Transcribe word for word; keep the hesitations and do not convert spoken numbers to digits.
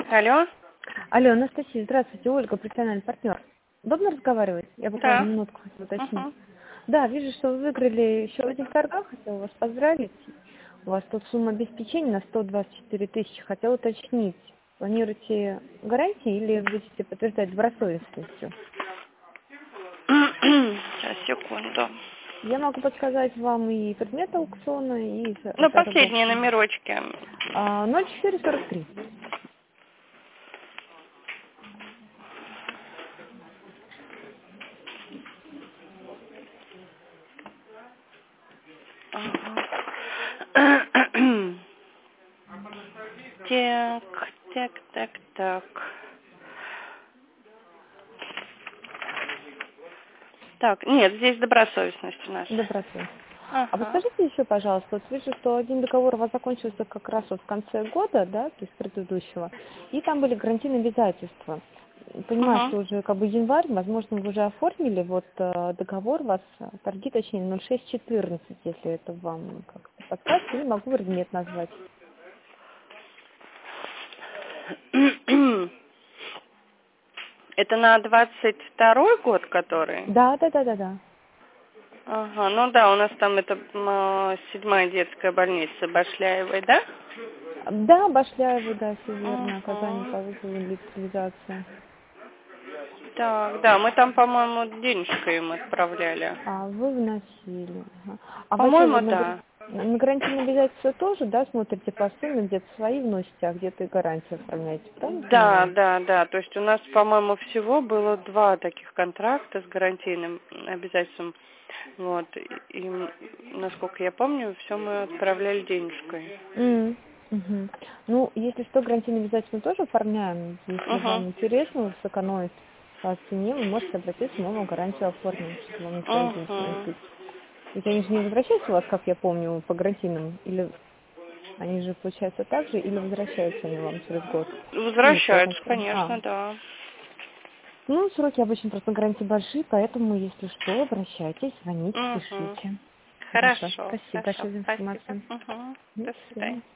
Алло. Алло, Анастасия, здравствуйте, Ольга, профессиональный партнер. Удобно разговаривать? Я буквально Да. минутку хотела уточнить. Угу. Да, вижу, что вы выиграли еще в этих торгах, хотела вас поздравить. У вас тут сумма обеспечения на сто двадцать четыре тысячи. Хотела уточнить, планируете гарантии или будете подтверждать добросовестностью? Сейчас, секунду. Я могу подсказать вам и предмет аукциона, и за, Ну, за последние торговцем. номерочки. А, ноль четыре сорок три. Ага. Так, так, так, так. Так, нет, здесь добросовестность у нас. Добросовестность. А Ага. подскажите еще, пожалуйста, вот вижу, что один договор у вас закончился как раз вот в конце года, да, то есть предыдущего, и там были гарантийные обязательства. Понимаю, Угу. что уже как бы январь, возможно, вы уже оформили вот э, договор, у вас э, торги, точнее, ноль шесть четырнадцать, если это вам как-то подскажет, или могу предмет назвать. Это на двадцать второй год, который? Да, да, да, да, да. Ага, ну да, у нас там это м, седьмая детская больница Башляевой, да? Да, Башляева, да, все верно, оказание Угу. по вызову индивидуализации. Так, да, мы там, по-моему, денежку им отправляли. А вы вносили. Ага. А вообще вы По-моему, на, гар- да. на гарантийные обязательства тоже, да, смотрите по сумме, где-то свои вносите, а где-то и гарантию оформляете, правильно Да, понимаю? да, да. То есть у нас, по-моему, всего было два таких контракта с гарантийным обязательством. Вот. И, и, насколько я помню, все мы отправляли денежкой. М, мгм. Ну, если что, гарантийные обязательства тоже оформляем. Если Угу. вам интересно сэкономить по цене, вы можете обратиться, мы вам гарантию оформим, чтобы вам не пришлось денег Угу. вносить. Ведь они же не возвращаются у вас, как я помню, по гарантийным, или они же, получается, так же, или возвращаются они вам через год? Ну, или сроком Возвращаются, вторым. А, конечно, да. ну, сроки обычно просто на гарантии большие, поэтому, если что, обращайтесь, звоните, Угу. пишите. Хорошо. Хорошо, Спасибо хорошо. большое за Спасибо. информацию. Угу. До До свидания. свидания.